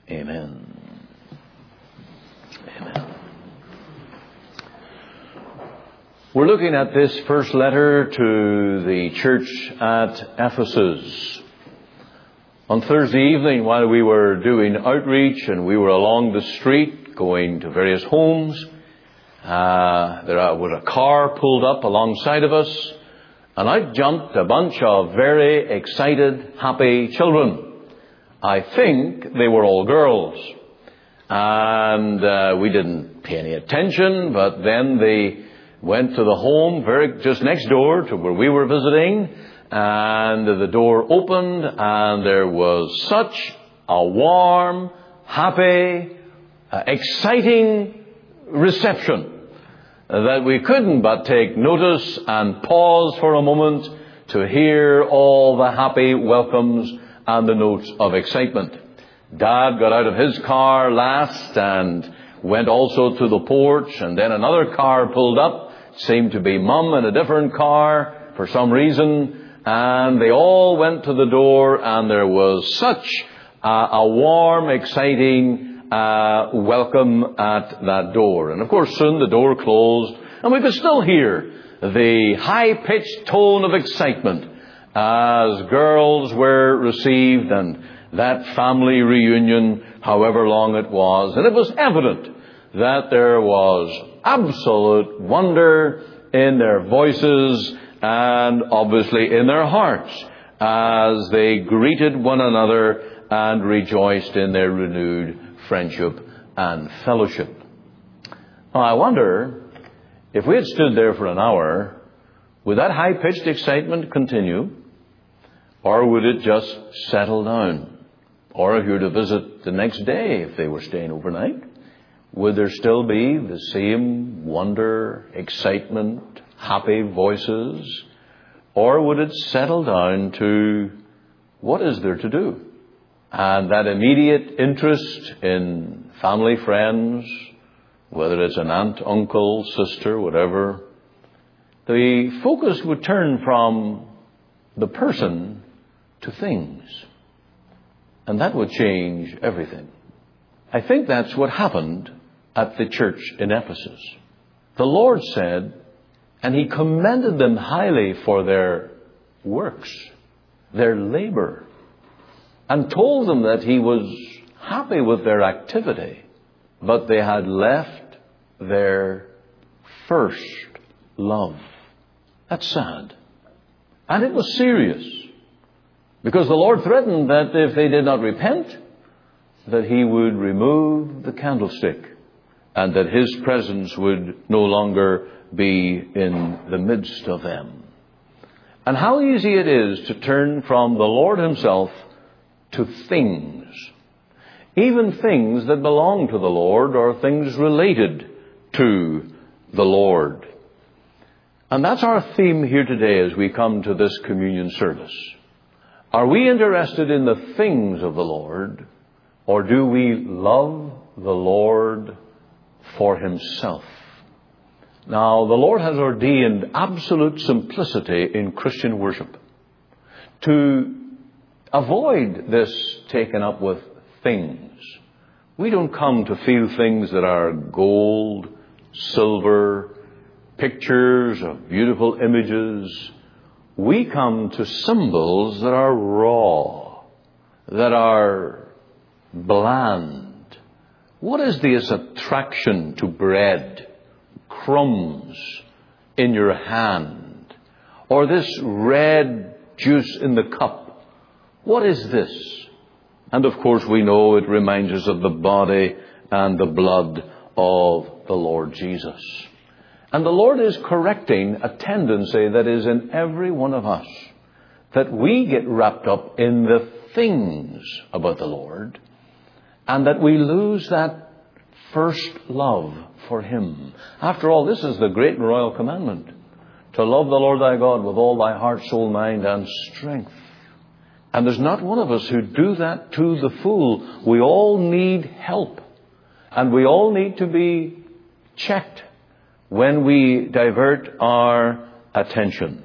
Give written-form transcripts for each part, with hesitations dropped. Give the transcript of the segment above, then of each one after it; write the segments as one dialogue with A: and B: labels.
A: Amen. Amen. We're looking at this first letter to the church at Ephesus. On Thursday evening, while we were doing outreach and we were along the street going to various homes, there was a car pulled up alongside of us, and out jumped a bunch of very excited, happy children. I think they were all girls. And we didn't pay any attention, but then they went to the home just next door to where we were visiting, and the door opened, and there was such a warm, happy, exciting reception that we couldn't but take notice and pause for a moment to hear all the happy welcomes and the notes of excitement. Dad got out of his car last and went also to the porch, and then another car pulled up. Seemed to be Mum in a different car for some reason, and they all went to the door, and there was such a warm, exciting welcome at that door. And of course soon the door closed, and we could still hear the high-pitched tone of excitement as girls were received and that family reunion, however long it was. And it was evident that there was absolute wonder in their voices and obviously in their hearts as they greeted one another and rejoiced in their renewed friendship and fellowship. Now, I wonder, if we had stood there for an hour, would that high-pitched excitement continue? Or would it just settle down? Or if you were to visit the next day, if they were staying overnight, would there still be the same wonder, excitement, happy voices? Or would it settle down to what is there to do? And that immediate interest in family, friends, whether it's an aunt, uncle, sister, whatever, the focus would turn from the person to things. And that would change everything. I think that's what happened at the church in Ephesus. The Lord said, and He commended them highly for their works, their labor, and told them that He was happy with their activity, but they had left their first love. That's sad. And it was serious, because the Lord threatened that if they did not repent, that He would remove the candlestick and that His presence would no longer be in the midst of them. And how easy it is to turn from the Lord Himself to things, even things that belong to the Lord or things related to the Lord. And that's our theme here today as we come to this communion service. Are we interested in the things of the Lord, or do we love the Lord for Himself? Now, the Lord has ordained absolute simplicity in Christian worship. To avoid this taken up with things. We don't come to feel things that are gold, silver, pictures of beautiful images. We come to symbols that are raw, that are bland. What is this attraction to bread, crumbs in your hand, or this red juice in the cup? What is this? And of course we know it reminds us of the body and the blood of the Lord Jesus. And the Lord is correcting a tendency that is in every one of us, that we get wrapped up in the things about the Lord, and that we lose that first love for Him. After all, this is the great and royal commandment, to love the Lord thy God with all thy heart, soul, mind, and strength. And there's not one of us who do that to the full. We all need help. And we all need to be checked when we divert our attention.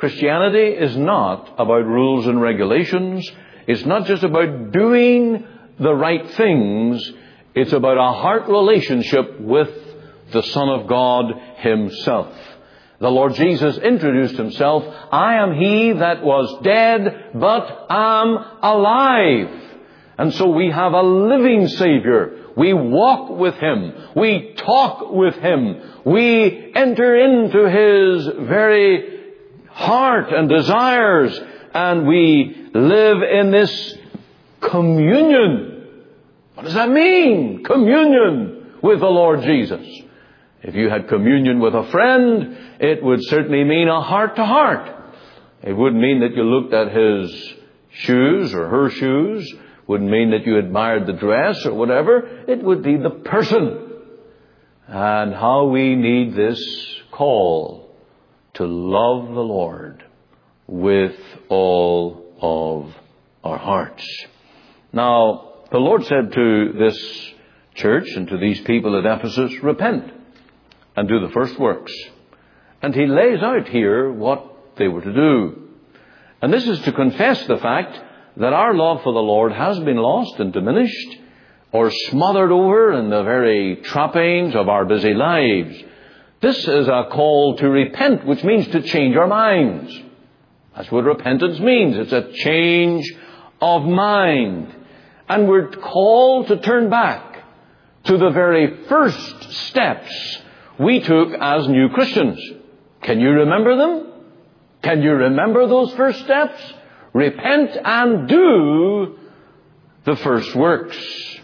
A: Christianity is not about rules and regulations. It's not just about doing the right things. It's about a heart relationship with the Son of God Himself. The Lord Jesus introduced Himself, I am He that was dead, but am alive. And so we have a living Savior. We walk with Him. We talk with Him. We enter into His very heart and desires. And we live in this communion. What does that mean? Communion with the Lord Jesus. If you had communion with a friend, it would certainly mean a heart-to-heart. It wouldn't mean that you looked at his shoes or her shoes. Wouldn't mean that you admired the dress or whatever. It would be the person. And how we need this call to love the Lord with all of our hearts. Now, the Lord said to this church and to these people at Ephesus, repent and do the first works. And He lays out here what they were to do. And this is to confess the fact that our love for the Lord has been lost and diminished or smothered over in the very trappings of our busy lives. This is a call to repent, which means to change our minds. That's what repentance means. It's a change of mind. And we're called to turn back to the very first steps we took as new Christians. Can you remember them? Can you remember those first steps? Repent and do the first works.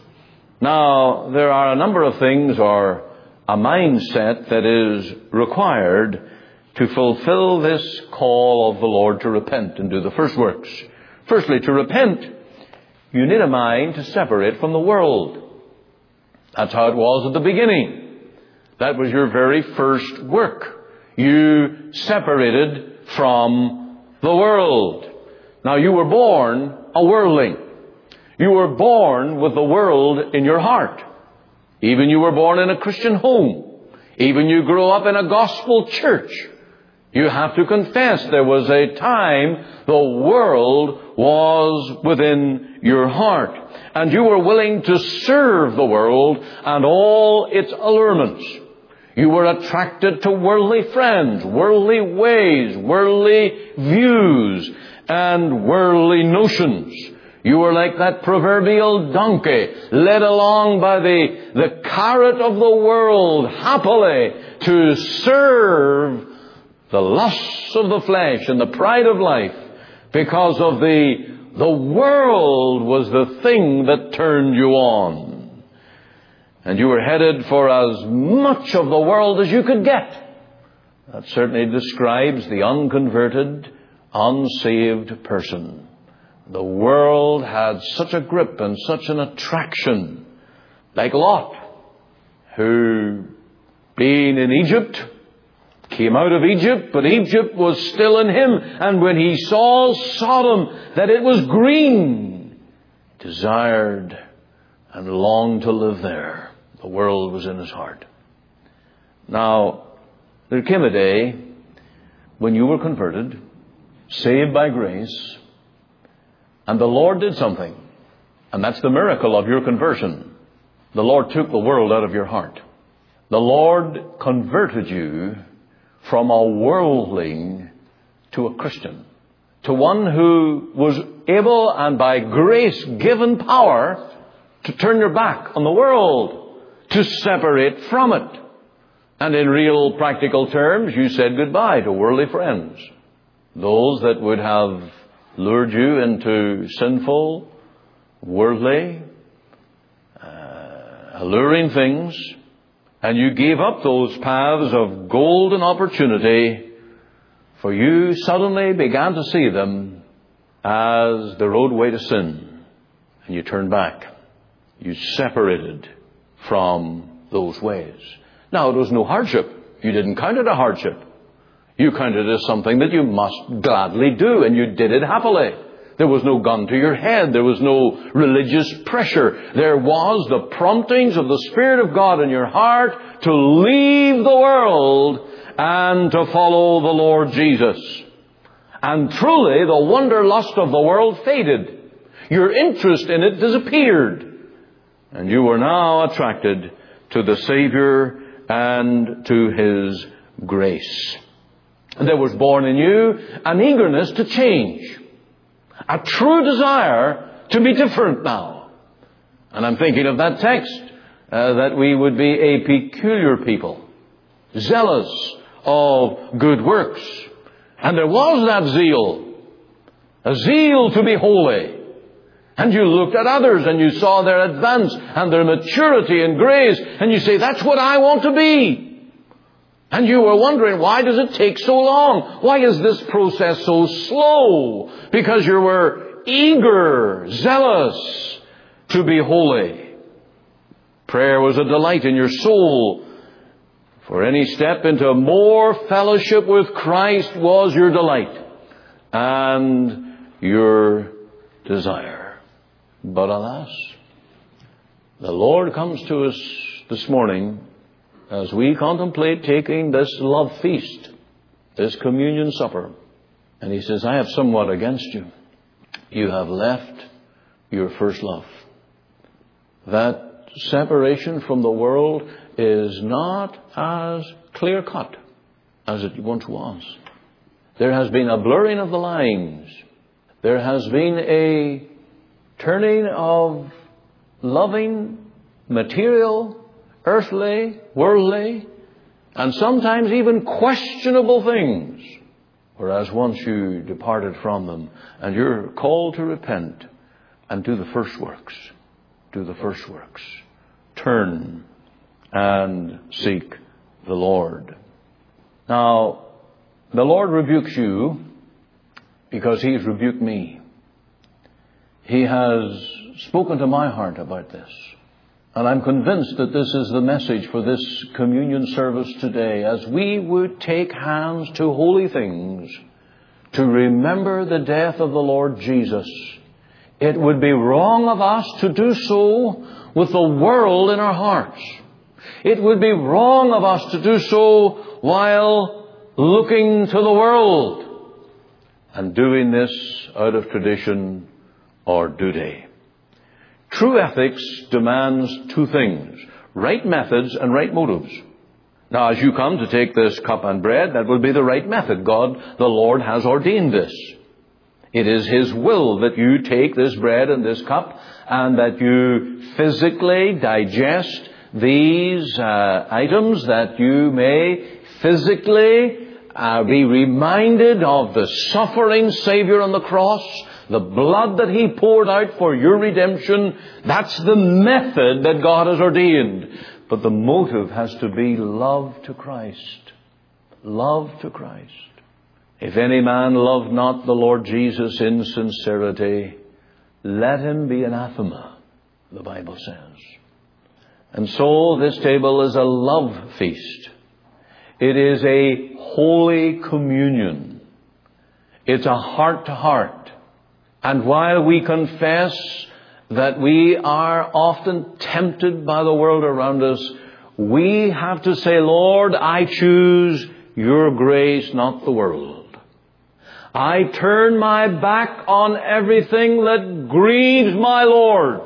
A: Now, there are a number of things or a mindset that is required to fulfill this call of the Lord to repent and do the first works. Firstly, to repent, you need a mind to separate from the world. That's how it was at the beginning. That was your very first work. You separated from the world. Now, you were born a worldling. You were born with the world in your heart. Even you were born in a Christian home. Even you grew up in a gospel church. You have to confess there was a time the world was within your heart. And you were willing to serve the world and all its allurements. You were attracted to worldly friends, worldly ways, worldly views, and worldly notions. You were like that proverbial donkey, led along by the carrot of the world, happily to serve the lusts of the flesh and the pride of life, because of the world was the thing that turned you on. And you were headed for as much of the world as you could get. That certainly describes the unconverted, unsaved person. The world had such a grip and such an attraction, like Lot, who, being in Egypt, came out of Egypt, but Egypt was still in him. And when he saw Sodom, that it was green, desired and longed to live there. The world was in his heart. Now, there came a day when you were converted, saved by grace, and the Lord did something. And that's the miracle of your conversion. The Lord took the world out of your heart. The Lord converted you from a worldling to a Christian, to one who was able and by grace given power to turn your back on the world, to separate from it. And in real practical terms, you said goodbye to worldly friends, those that would have lured you into sinful, worldly, alluring things, and you gave up those paths of golden opportunity, for you suddenly began to see them as the roadway to sin, and you turned back. You separated from those ways. Now, it was no hardship. You didn't count it a hardship. You counted it as something that you must gladly do, and you did it happily. There was no gun to your head. There was no religious pressure. There was the promptings of the Spirit of God in your heart to leave the world and to follow the Lord Jesus. And truly, the wanderlust of the world faded. Your interest in it disappeared. And you were now attracted to the Savior and to His grace. There was born in you an eagerness to change. A true desire to be different now. And I'm thinking of that text, that we would be a peculiar people, zealous of good works. And there was that zeal, a zeal to be holy. And you looked at others and you saw their advance and their maturity and grace, and you say, that's what I want to be. And you were wondering, why does it take so long? Why is this process so slow? Because you were eager, zealous to be holy. Prayer was a delight in your soul. For any step into more fellowship with Christ was your delight and your desire. But alas, the Lord comes to us this morning as we contemplate taking this love feast, this communion supper. And He says, I have somewhat against you. You have left your first love. That separation from the world is not as clear-cut as it once was. There has been a blurring of the lines. There has been a turning of loving, material, earthly, worldly, and sometimes even questionable things. Whereas once you departed from them, and you're called to repent and do the first works. Do the first works. Turn and seek the Lord. Now, the Lord rebukes you because He's rebuked me. He has spoken to my heart about this. And I'm convinced that this is the message for this communion service today, as we would take hands to holy things to remember the death of the Lord Jesus. It would be wrong of us to do so with the world in our hearts. It would be wrong of us to do so while looking to the world and doing this out of tradition or duty. True ethics demands two things: right methods and right motives. Now, as you come to take this cup and bread, that will be the right method. God, the Lord, has ordained this. It is His will that you take this bread and this cup and that you physically digest these items, that you may physically be reminded of the suffering Savior on the cross, the blood that He poured out for your redemption. That's the method that God has ordained. But the motive has to be love to Christ. Love to Christ. If any man love not the Lord Jesus in sincerity, let him be anathema, the Bible says. And so this table is a love feast. It is a holy communion. It's a heart-to-heart. And while we confess that we are often tempted by the world around us, we have to say, Lord, I choose your grace, not the world. I turn my back on everything that grieves my Lord.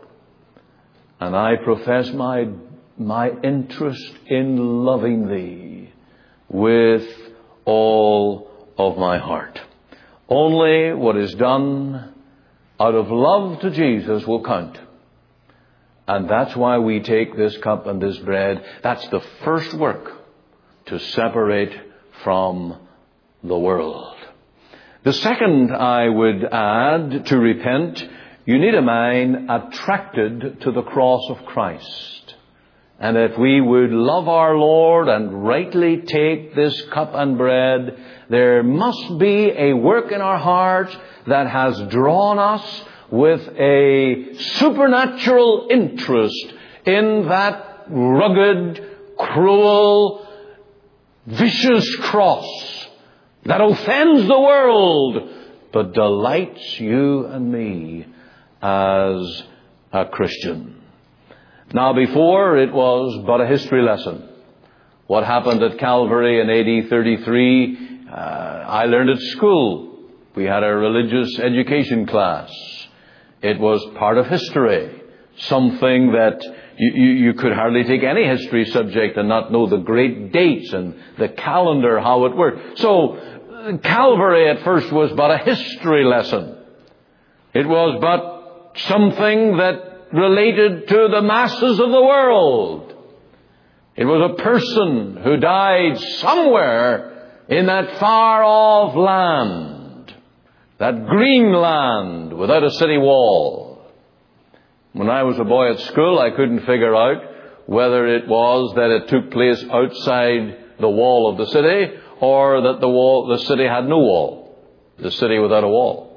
A: And I profess my interest in loving Thee with all of my heart. Only what is done out of love to Jesus will count. And that's why we take this cup and this bread. That's the first work to separate from the world. The second I would add, to repent, you need a mind attracted to the cross of Christ. And if we would love our Lord and rightly take this cup and bread, there must be a work in our hearts that has drawn us with a supernatural interest in that rugged, cruel, vicious cross that offends the world, but delights you and me as a Christian. Now, before, it was but a history lesson. What happened at Calvary in AD 33, I learned at school. We had a religious education class It was part of history. Something that you could hardly take any history subject and not know the great dates and the calendar, how it worked. So, Calvary at first was but a history lesson. It was but something that related to the masses of the world. It was a person who died somewhere in that far-off land, that green land without a city wall. When I was a boy at school, I couldn't figure out whether it was that it took place outside the wall of the city or that the city had no wall, the city without a wall.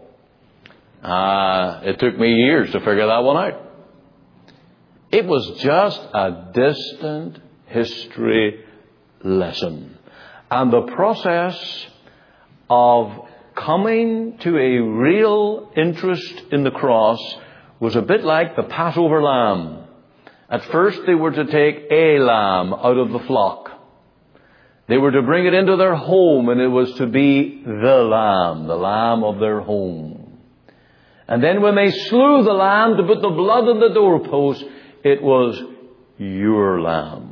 A: It took me years to figure that one out. It was just a distant history lesson. And the process of coming to a real interest in the cross was a bit like the Passover lamb. At first they were to take a lamb out of the flock. They were to bring it into their home, and it was to be the lamb of their home. And then when they slew the lamb to put the blood on the doorpost, it was your lamb.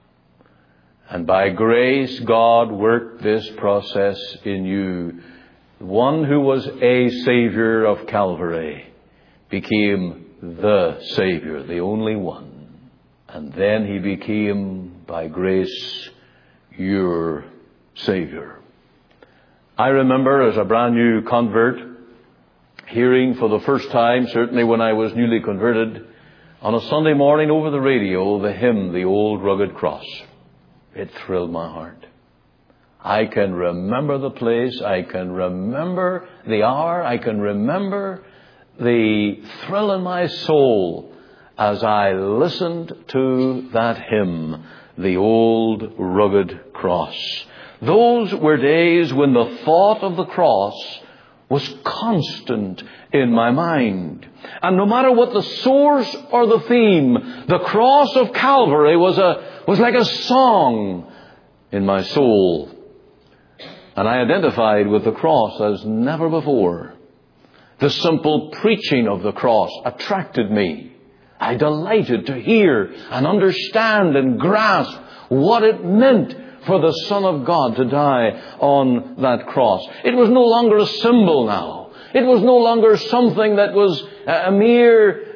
A: And by grace, God worked this process in you. One who was a Savior of Calvary became the Savior, the only one. And then He became, by grace, your Savior. I remember as a brand new convert, hearing for the first time, certainly when I was newly converted, on a Sunday morning over the radio, the hymn, The Old Rugged Cross. It thrilled my heart. I can remember the place. I can remember the hour. I can remember the thrill in my soul as I listened to that hymn, The Old Rugged Cross. Those were days when the thought of the cross was constant in my mind. And no matter what the source or the theme, the cross of Calvary was like a song in my soul. And I identified with the cross as never before. The simple preaching of the cross attracted me. I delighted to hear and understand and grasp what it meant for the Son of God to die on that cross. It was no longer a symbol now. It was no longer something that was a mere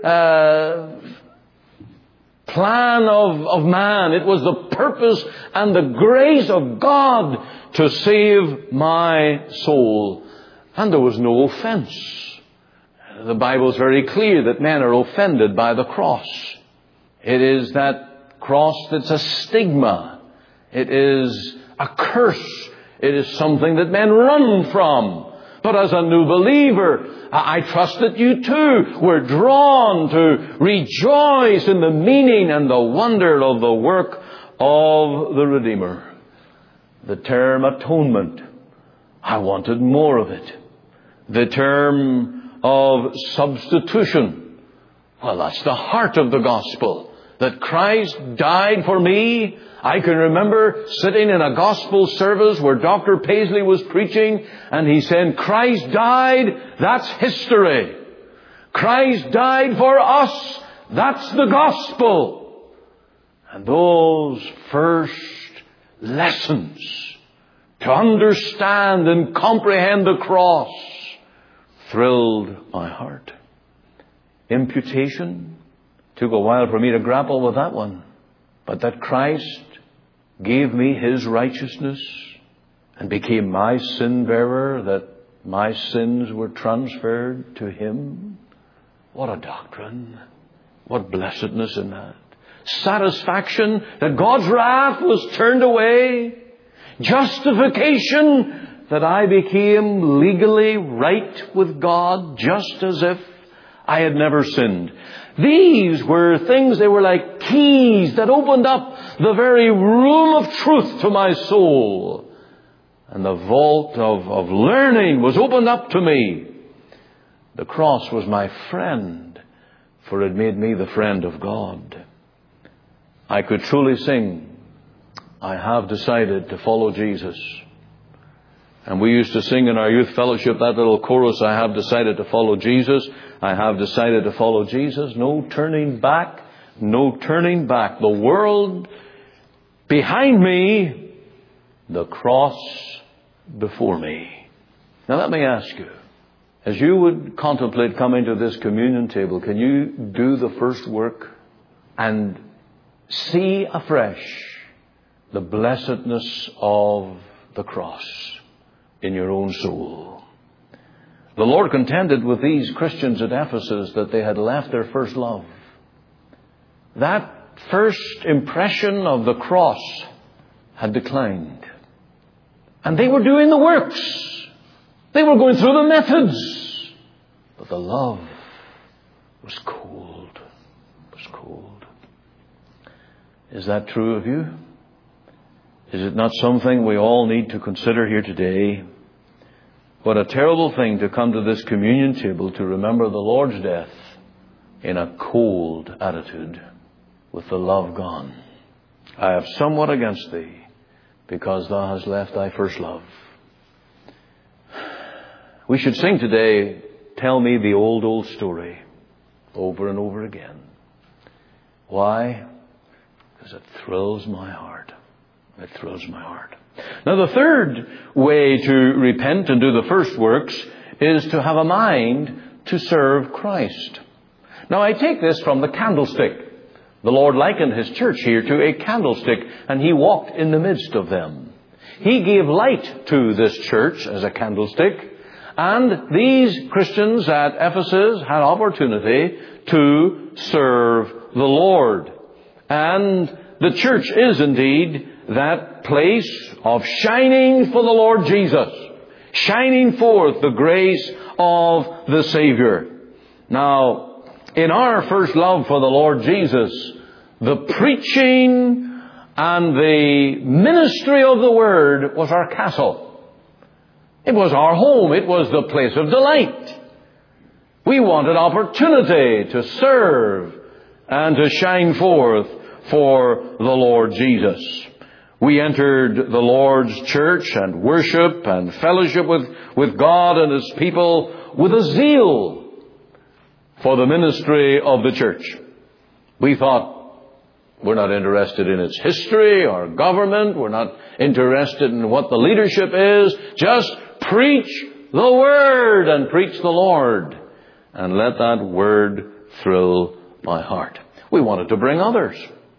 A: plan of man. It was the purpose and the grace of God to save my soul. And there was no offense. The Bible is very clear that men are offended by the cross. It is that cross that's a stigma. It is a curse. It is something that men run from. But as a new believer, I trust that you too were drawn to rejoice in the meaning and the wonder of the work of the Redeemer. The term atonement, I wanted more of it. The term of substitution, well, that's the heart of the gospel. That Christ died for me. I can remember sitting in a gospel service where Dr. Paisley was preaching, and he said, Christ died, that's history. Christ died for us, that's the gospel. And those first lessons to understand and comprehend the cross thrilled my heart. Imputation, took a while for me to grapple with that one. But that Christ gave me His righteousness and became my sin bearer, that my sins were transferred to Him. What a doctrine. What blessedness in that. Satisfaction that God's wrath was turned away. Justification that I became legally right with God, just as if I had never sinned. These were things, they were like keys that opened up the very room of truth to my soul. And the vault of learning was opened up to me. The cross was my friend, for it made me the friend of God. I could truly sing, I have decided to follow Jesus. And we used to sing in our youth fellowship that little chorus, I have decided to follow Jesus. I have decided to follow Jesus. No turning back. No turning back. The world behind me, the cross before me. Now let me ask you, as you would contemplate coming to this communion table, can you do the first work and see afresh the blessedness of the cross in your own soul? The Lord contended with these Christians at Ephesus that they had left their first love. That first impression of the cross had declined. And they were doing the works. They were going through the methods. But the love was cold. Was cold. Is that true of you? Is it not something we all need to consider here today? What a terrible thing to come to this communion table to remember the Lord's death in a cold attitude with the love gone. I have somewhat against thee because thou hast left thy first love. We should sing today, Tell Me the Old, Old Story, over and over again. Why? Because it thrills my heart. It thrills my heart. Now the third way to repent and do the first works is to have a mind to serve Christ. Now I take this from the candlestick. The Lord likened His church here to a candlestick, and He walked in the midst of them. He gave light to this church as a candlestick, and these Christians at Ephesus had opportunity to serve the Lord. And the church is indeed that place of shining for the Lord Jesus, shining forth the grace of the Savior. Now, in our first love for the Lord Jesus, the preaching and the ministry of the Word was our castle. It was our home. It was the place of delight. We wanted opportunity to serve and to shine forth for the Lord Jesus. We entered the Lord's church and worship and fellowship with God and His people with a zeal for the ministry of the church. We thought, we're not interested in its history or government. We're not interested in what the leadership is. Just preach the Word and preach the Lord. And let that Word thrill my heart. We wanted to bring others.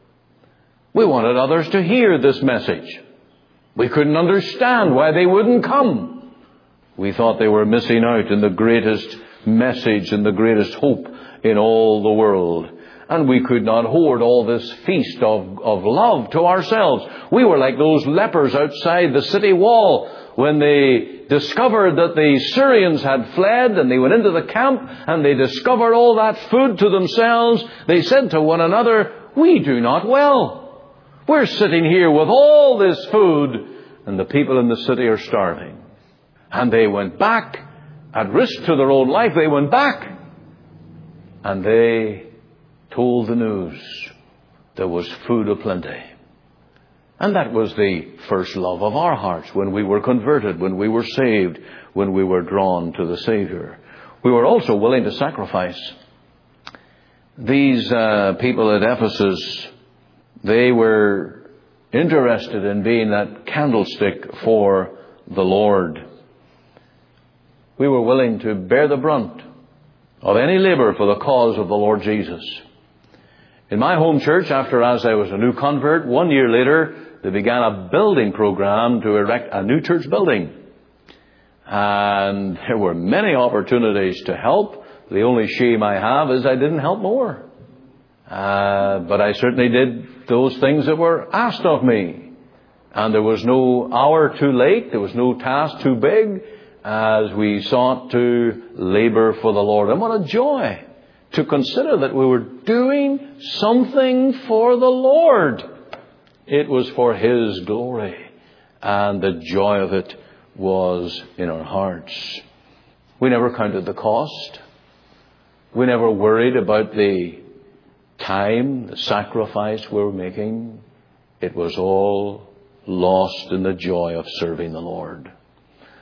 A: We wanted others to hear this message. We couldn't understand why they wouldn't come. We thought they were missing out in the greatest message and the greatest hope in all the world. And we could not hoard all this feast of love to ourselves. We were like those lepers outside the city wall when they discovered that the Syrians had fled, and they went into the camp and they discovered all that food to themselves. They said to one another, we do not well. We're sitting here with all this food, and the people in the city are starving. And they went back, at risk to their own life, they went back, and they told the news. There was food aplenty. And that was the first love of our hearts when we were converted, when we were saved, when we were drawn to the Savior. We were also willing to sacrifice. These people at Ephesus, they were interested in being that candlestick for the Lord. We were willing to bear the brunt of any labor for the cause of the Lord Jesus. In my home church, as I was a new convert, 1 year later, they began a building program to erect a new church building. And there were many opportunities to help. The only shame I have is I didn't help more. But I certainly did those things that were asked of me. And there was no hour too late. There was no task too big as we sought to labor for the Lord. And what a joy to consider that we were doing something for the Lord. It was for His glory. And the joy of it was in our hearts. We never counted the cost. We never worried about the time, the sacrifice we were making. It was all lost in the joy of serving the Lord.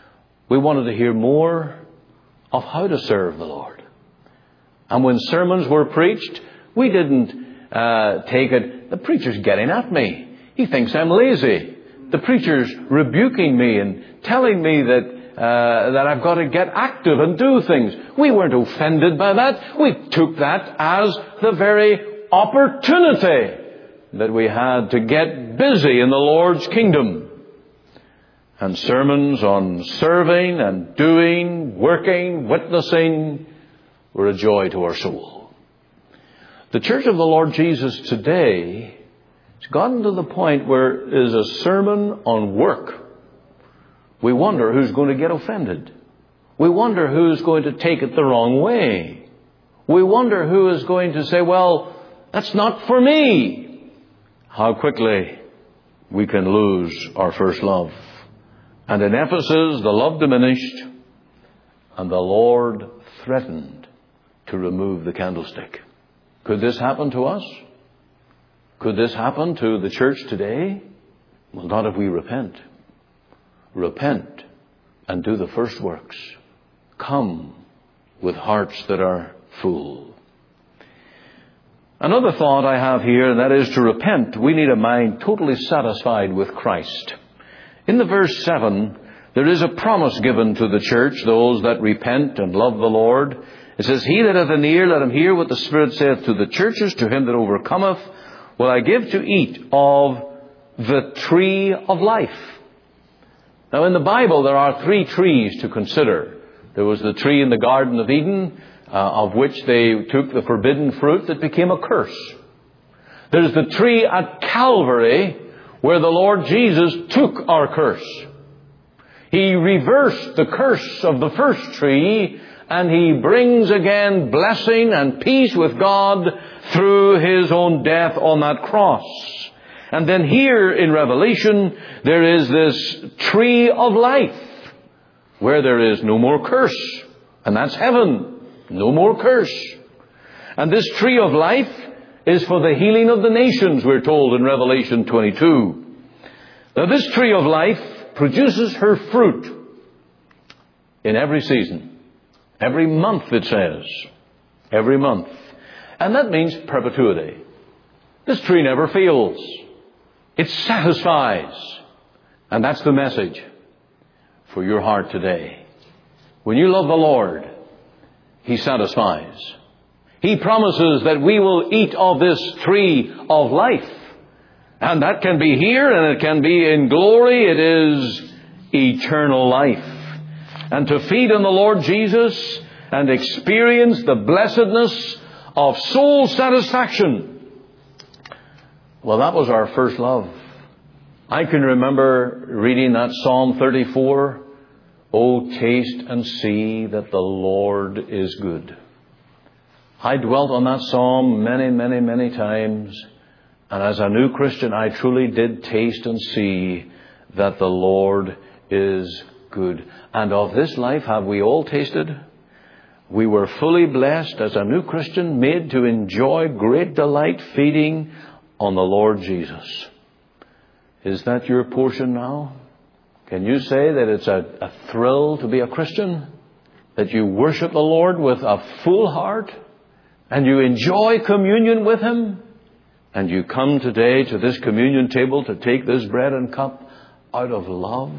A: We wanted to hear more of how to serve the Lord. And when sermons were preached, we didn't take it, the preacher's getting at me. He thinks I'm lazy. The preacher's rebuking me and telling me that I've got to get active and do things. We weren't offended by that. We took that as the very opportunity that we had to get busy in the Lord's kingdom. And sermons on serving and doing, working, witnessing were a joy to our soul. The Church of the Lord Jesus today has gotten to the point where it is a sermon on work. We wonder who's going to get offended. We wonder who's going to take it the wrong way. We wonder who is going to say, well, that's not for me. How quickly we can lose our first love. And in Ephesus, the love diminished, and the Lord threatened to remove the candlestick. Could this happen to us? Could this happen to the church today? Well, not if we repent. Repent and do the first works. Come with hearts that are full. Another thought I have here, and that is to repent, we need a mind totally satisfied with Christ. In the verse 7, there is a promise given to the church, those that repent and love the Lord. It says, He that hath an ear, let him hear what the Spirit saith to the churches. To him that overcometh will I give to eat of the tree of life. Now in the Bible there are 3 trees to consider. There was the tree in the Garden of Eden, of which they took the forbidden fruit that became a curse. There's the tree at Calvary, where the Lord Jesus took our curse. He reversed the curse of the first tree, and He brings again blessing and peace with God through His own death on that cross. And then here in Revelation, there is this tree of life, where there is no more curse. And that's heaven. No more curse. And this tree of life is for the healing of the nations, we're told in Revelation 22. Now this tree of life produces her fruit in every season. Every month, it says. Every month. And that means perpetuity. This tree never fails. It satisfies. And that's the message for your heart today. When you love the Lord, He satisfies. He promises that we will eat of this tree of life. And that can be here and it can be in glory. It is eternal life. And to feed on the Lord Jesus and experience the blessedness of soul satisfaction. Well, that was our first love. I can remember reading that Psalm 34. Oh, taste and see that the Lord is good. I dwelt on that psalm many times. And as a new Christian, I truly did taste and see that the Lord is good. And of this life have we all tasted? We were fully blessed as a new Christian, made to enjoy great delight feeding on the Lord Jesus. Is that your portion now? Can you say that it's a thrill to be a Christian? That you worship the Lord with a full heart? And you enjoy communion with Him? And you come today to this communion table to take this bread and cup out of love?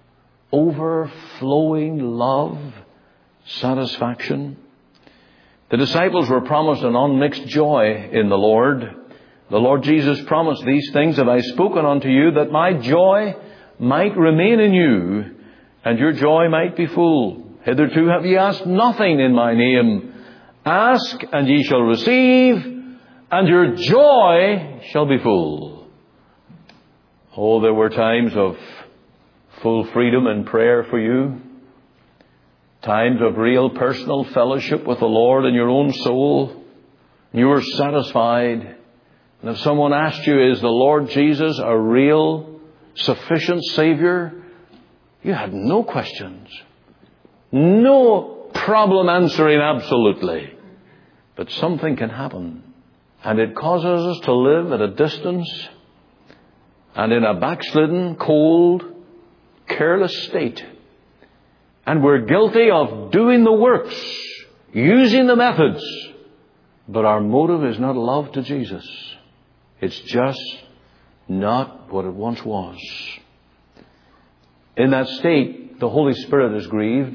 A: Overflowing love? Satisfaction? The disciples were promised an unmixed joy in the Lord. The Lord Jesus promised, These things have I spoken unto you, that my joy might remain in you, and your joy might be full. Hitherto have ye asked nothing in my name. Ask, and ye shall receive, and your joy shall be full. Oh, there were times of full freedom in prayer for you. Times of real personal fellowship with the Lord in your own soul. You were satisfied. And if someone asked you, is the Lord Jesus a real, sufficient Savior? You had no questions. No problem answering absolutely. But something can happen. And it causes us to live at a distance and in a backslidden, cold, careless state. And we're guilty of doing the works, using the methods. But our motive is not love to Jesus. It's just not what it once was. In that state, the Holy Spirit is grieved.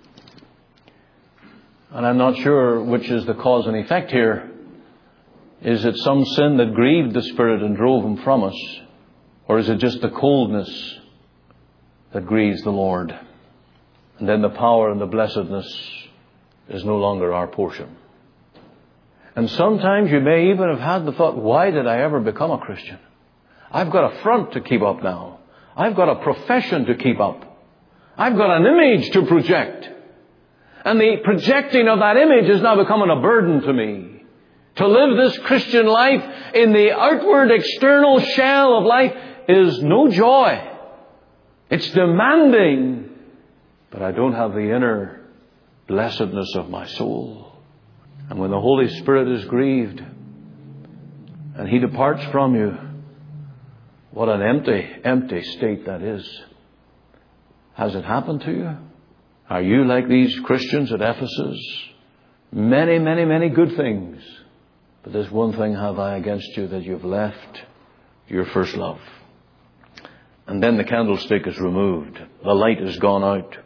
A: And I'm not sure which is the cause and effect here. Is it some sin that grieved the Spirit and drove Him from us? Or is it just the coldness that grieves the Lord? And then the power and the blessedness is no longer our portion. And sometimes you may even have had the thought, why did I ever become a Christian? I've got a front to keep up now. I've got a profession to keep up. I've got an image to project. And the projecting of that image is now becoming a burden to me. To live this Christian life in the outward external shell of life is no joy. It's demanding. But I don't have the inner blessedness of my soul. And when the Holy Spirit is grieved and He departs from you, what an empty state that is. Has it happened to you? Are you like these Christians at Ephesus? Many good things. But this one thing have I against you, that you've left your first love. And then the candlestick is removed. The light is gone out.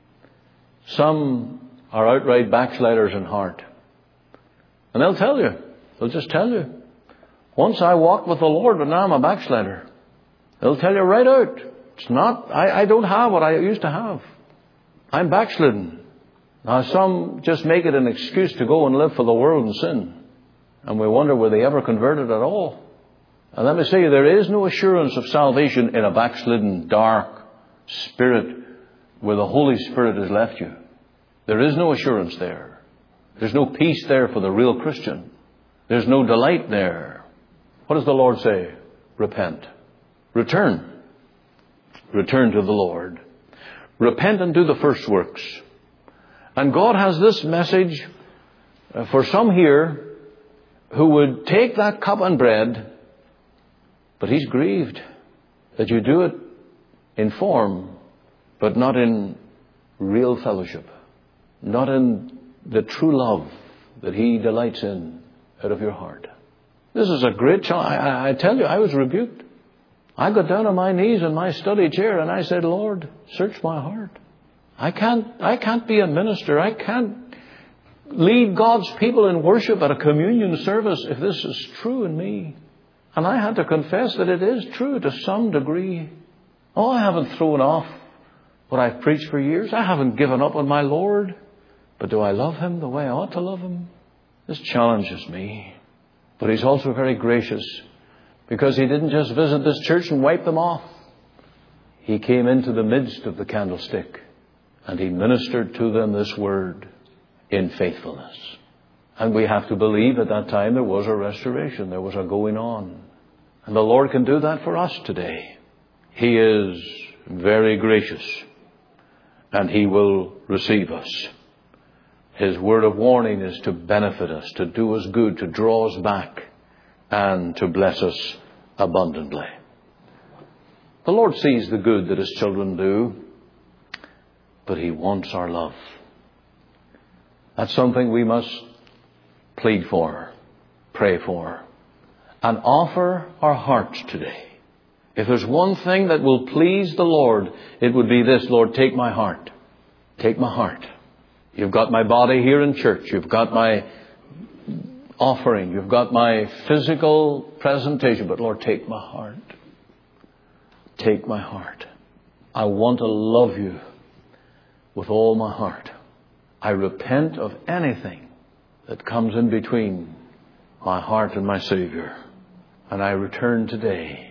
A: Some are outright backsliders in heart. And they'll tell you. They'll just tell you. Once I walked with the Lord, but now I'm a backslider. They'll tell you right out. It's not, I don't have what I used to have. I'm backslidden. Now some just make it an excuse to go and live for the world and sin. And we wonder, were they ever converted at all? And let me say, there is no assurance of salvation in a backslidden, dark spirit where the Holy Spirit has left you. There is no assurance there. There's no peace there for the real Christian. There's no delight there. What does the Lord say? Repent. Return. Return to the Lord. Repent and do the first works. And God has this message for some here who would take that cup and bread, but He's grieved that you do it in form, but not in real fellowship, not in the true love that He delights in out of your heart. This is a great challenge. I tell you, I was rebuked. I got down on my knees in my study chair and I said, Lord, search my heart. I can't be a minister. I can't lead God's people in worship at a communion service if this is true in me. And I had to confess that it is true to some degree. Oh, I haven't thrown off what I've preached for years. I haven't given up on my Lord. But do I love Him the way I ought to love Him? This challenges me. But He's also very gracious, because He didn't just visit this church and wipe them off. He came into the midst of the candlestick and He ministered to them this word in faithfulness. And we have to believe at that time there was a restoration. There was a going on. And the Lord can do that for us today. He is very gracious and He will receive us. His word of warning is to benefit us, to do us good, to draw us back, and to bless us abundantly. The Lord sees the good that His children do, but He wants our love. That's something we must plead for, pray for, and offer our hearts today. If there's one thing that will please the Lord, it would be this: Lord, take my heart. Take my heart. You've got my body here in church. You've got my offering. You've got my physical presentation. But Lord, take my heart. Take my heart. I want to love You with all my heart. I repent of anything that comes in between my heart and my Savior. And I return today.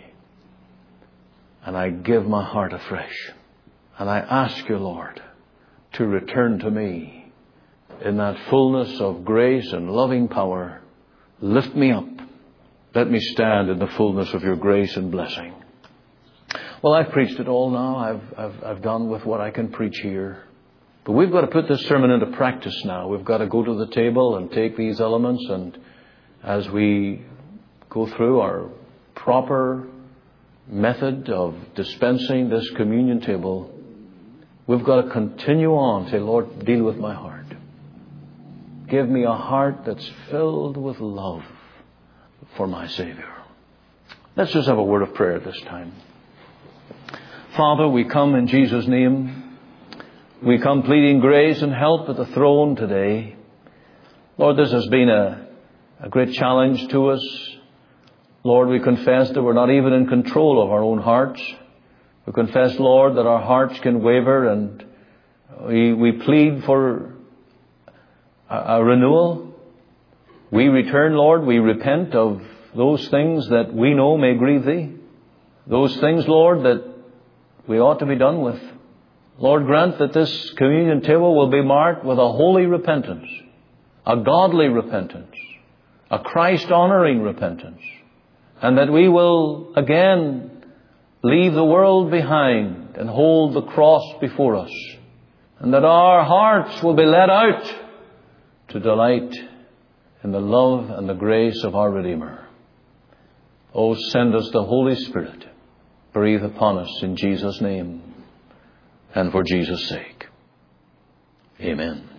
A: And I give my heart afresh. And I ask You, Lord, to return to me in that fullness of grace and loving power. Lift me up. Let me stand in the fullness of Your grace and blessing. Well, I've preached it all now. I've done with what I can preach here. But we've got to put this sermon into practice now. We've got to go to the table and take these elements, and as we go through our proper method of dispensing this communion table, We've got to continue on. Say, Lord, deal with my heart. Give me a heart that's filled with love for my Savior. Let's just have a word of prayer at this time. Father, we come in Jesus' name. We come pleading grace and help at the throne today. Lord, this has been a great challenge to us. Lord, we confess that we're not even in control of our own hearts. We confess, Lord, that our hearts can waver, and we plead for a renewal. We return, Lord, we repent of those things that we know may grieve Thee. Those things, Lord, that we ought to be done with. Lord, grant that this communion table will be marked with a holy repentance, a godly repentance, a Christ-honoring repentance, and that we will again leave the world behind and hold the cross before us, and that our hearts will be led out to delight in the love and the grace of our Redeemer. Oh, send us the Holy Spirit. Breathe upon us in Jesus' name and for Jesus' sake. Amen.